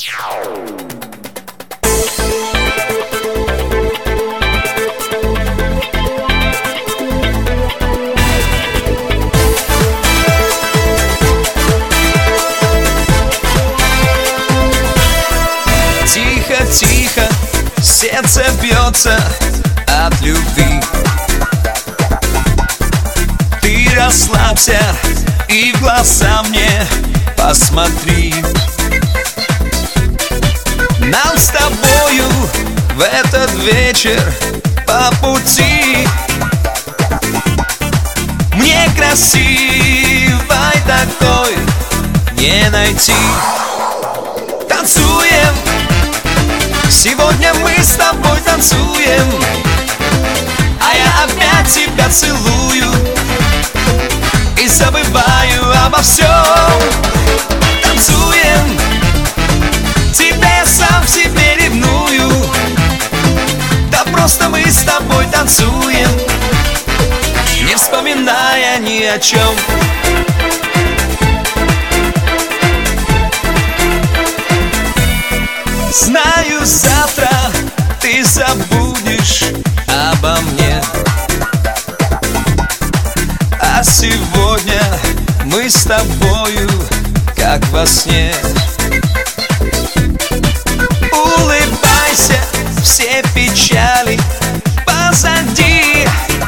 Тихо-тихо сердце бьется от любви. Ты расслабься и в глаза мне посмотри. Нам с тобою в этот вечер по пути. Мне красивой такой не найти. Танцуем, сегодня мы с тобой танцуем, а я опять тебя целую и забываю обо всем. Танцуем, тебя сам себе ревную, да просто мы с тобой танцуем, не вспоминая ни о чем. Знаю, завтра ты забудешь обо мне, а сегодня мы с тобою как во сне. Улыбайся, все печали позади.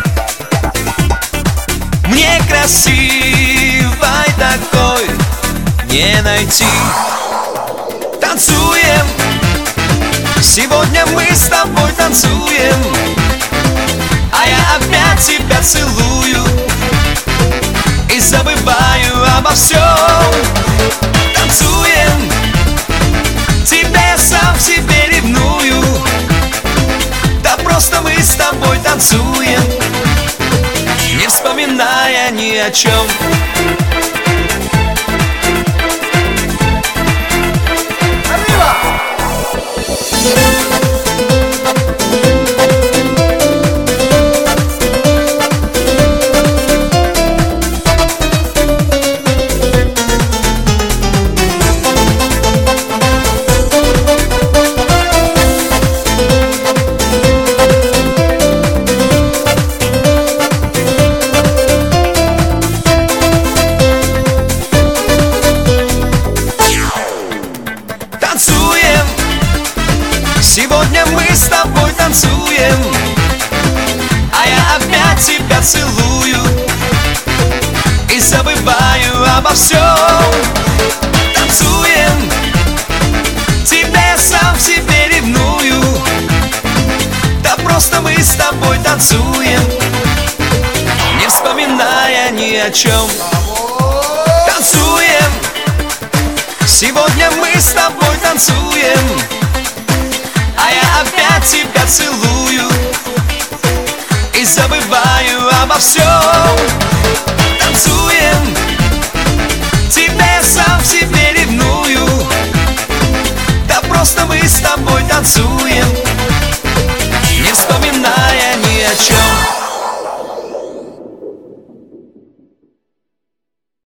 Мне красивой такой не найти. Танцуем, сегодня мы с тобой танцуем, а я опять тебя целую и забываю обо всем. Танцуем, тебя сам себе ревную, да просто мы с тобой танцуем, не вспоминая ни о чем. Сегодня мы с тобой танцуем, а я опять тебя целую и забываю обо всем. Танцуем, тебя сам себе ревную, да просто мы с тобой танцуем, не вспоминая ни о чем. Танцуем, сегодня мы с тобой танцуем, а я опять тебя целую и забываю обо всем. Танцуем, тебя сам себе ревную, да просто мы с тобой танцуем,